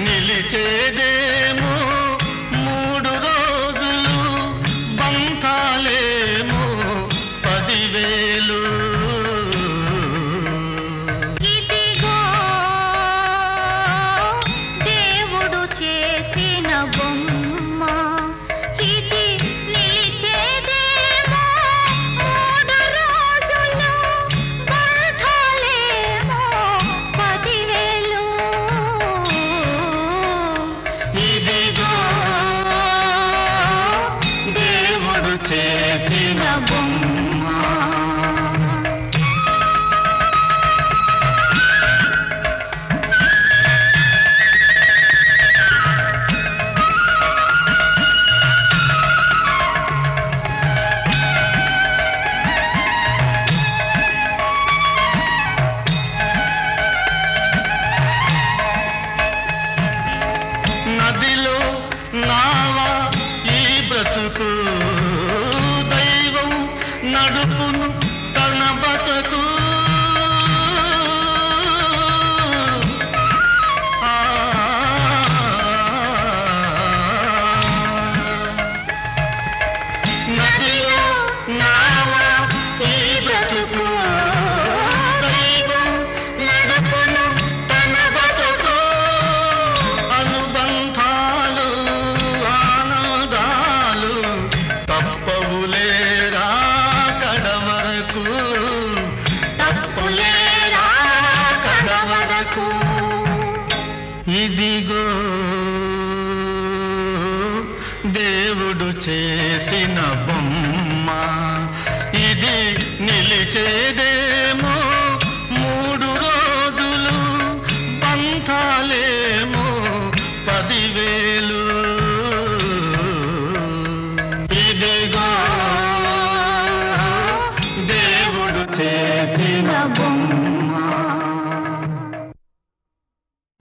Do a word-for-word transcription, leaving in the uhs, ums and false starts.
నిలిచేదేమో మూడు రోజులు, బంధాలేమో పదివేలు. ఇదిగో దేవుడు చేసిన బొమ్మ, ఇది నిలిచేదేమో మూడు రోజులు, బంధాలేమో పదివేలు. ఇదిగో దేవుడు చేసిన బొమ్మ. నదిలో నావా ఈ బ్రతుకు, దైవం నడుపును తన బతుకు. ఆ, నదిలో నావా ఈ బ్రతుకు, దైవం నడుపును తన బతుకు. అనుబంధాలు ఆనందాలు తప్పవులేరా కడవరకు, తప్పులేరా కడవరకు. ఇదిగో దేవుడు చేసిన బొమ్మ.